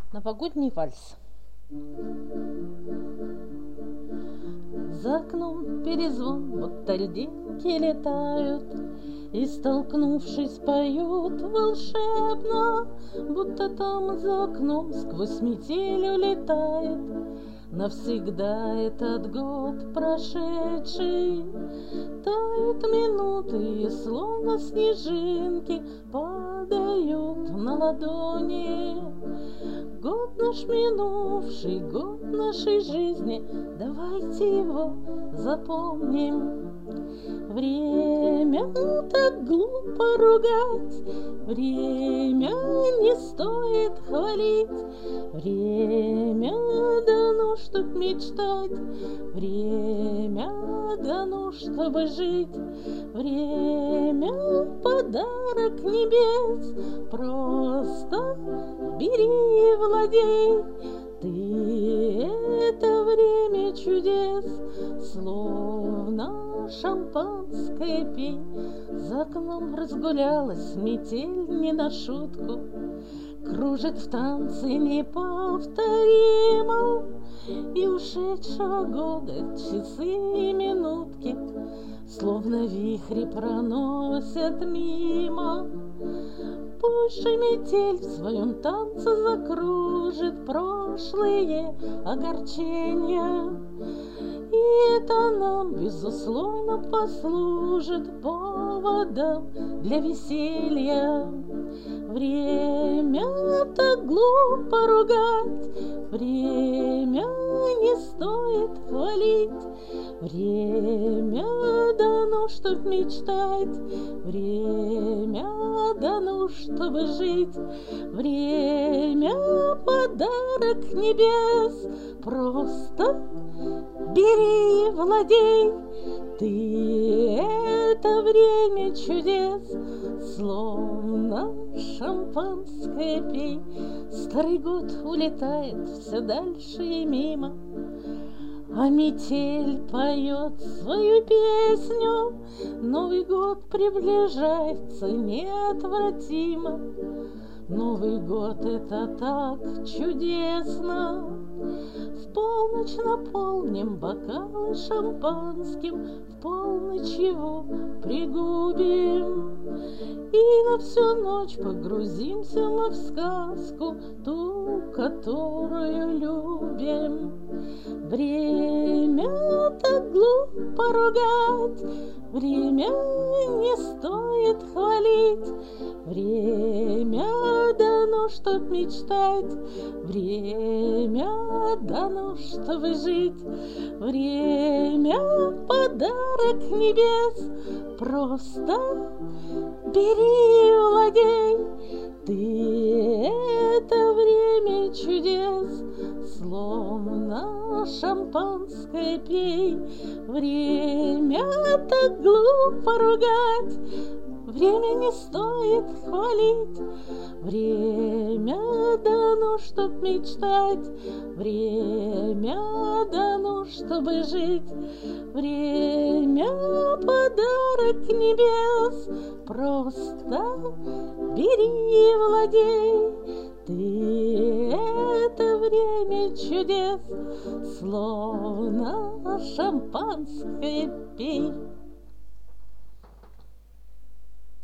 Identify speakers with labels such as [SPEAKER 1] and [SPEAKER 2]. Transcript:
[SPEAKER 1] Новогодний вальс. За окном перезвон, будто льдинки летают, и, столкнувшись, поют волшебно, будто там за окном сквозь метель улетает навсегда этот год прошедший. Тают минуты, и словно снежинки падают на ладони. Год наш минувший, год нашей жизни, давайте его запомним. Время так глупо ругать, время не стоит хвалить. Время дано, чтоб мечтать, время дано, чтобы жить. Время подарок небес, просто бери и владей. Ты это время чудес, словно шампанское пей. За окном разгулялась метель не на шутку, кружит в танце неповторимо, и ушедшего года часы и минутки словно вихри проносят мимо. Пусть же метель в своем танце закружит прошлые огорчения, и это нам, безусловно, послужит поводом для веселья. Время так глупо ругать, время не стоит хвалить. Время дано, чтоб мечтать, время дано, чтобы жить. Время подарок небес, просто бери и владей. Ты это время чудес, словно шампанское пей. Старый год улетает все дальше и мимо, а метель поет свою песню. Новый год приближается неотвратимо. Новый год — это так чудесно. В полночь наполним бокалы шампанским, в полночь его пригубим, и на всю ночь погрузимся мы в сказку, ту, которую любим. Время так глупо ругать, время не стоит хвалить. Время дано, чтоб мечтать, время дано, чтобы жить. Время подарок небес, просто бери и владей. Ты это время чудес, словно шампанское пей. Время так глупо ругать, время не стоит хвалить. Время дано, чтоб мечтать, время дано, чтобы жить. Время подарок небес, просто бери и владей. Ты это время чудес, словно шампанское пей.